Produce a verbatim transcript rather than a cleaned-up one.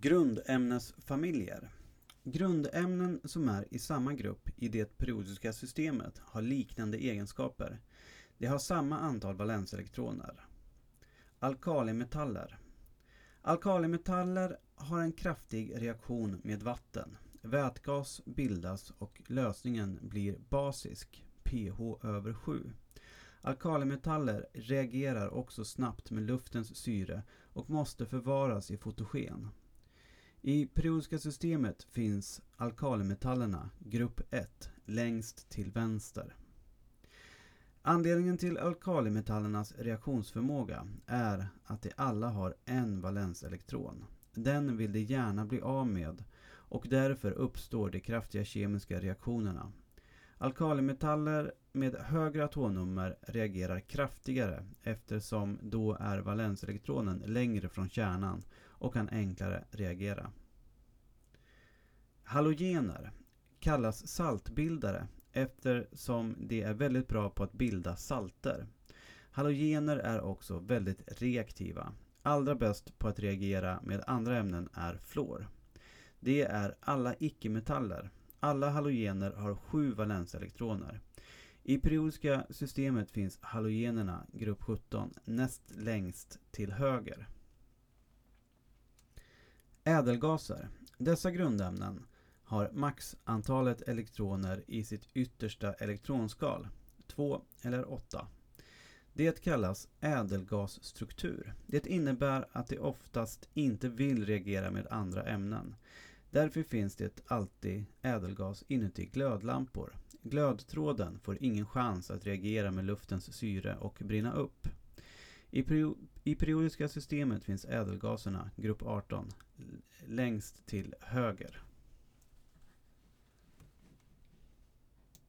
Grundämnesfamiljer. Grundämnen som är i samma grupp i det periodiska systemet har liknande egenskaper. De har samma antal valenselektroner. Alkalimetaller. Alkalimetaller har en kraftig reaktion med vatten. Vätgas bildas och lösningen blir basisk, pH över sju. Alkalimetaller reagerar också snabbt med luftens syre och måste förvaras i fotogen. I periodiska systemet finns alkalimetallerna, grupp ett, längst till vänster. Anledningen till alkalimetallernas reaktionsförmåga är att de alla har en valenselektron. Den vill de gärna bli av med och därför uppstår de kraftiga kemiska reaktionerna. Alkalimetaller med högre atomnummer reagerar kraftigare eftersom då är valenselektronen längre från kärnan och kan enklare reagera. Halogener kallas saltbildare eftersom de är väldigt bra på att bilda salter. Halogener är också väldigt reaktiva. Allra bäst på att reagera med andra ämnen är fluor. Det är alla icke-metaller. Alla halogener har sju valenselektroner. I periodiska systemet finns halogenerna, grupp sjutton, näst längst till höger. Ädelgaser. Dessa grundämnen har maxantalet elektroner i sitt yttersta elektronskal, två eller åtta. Det kallas ädelgasstruktur. Det innebär att det oftast inte vill reagera med andra ämnen. Därför finns det alltid ädelgas inuti glödlampor. Glödtråden får ingen chans att reagera med luftens syre och brinna upp. I, perio- i periodiska systemet finns ädelgaserna, grupp arton, längst till höger.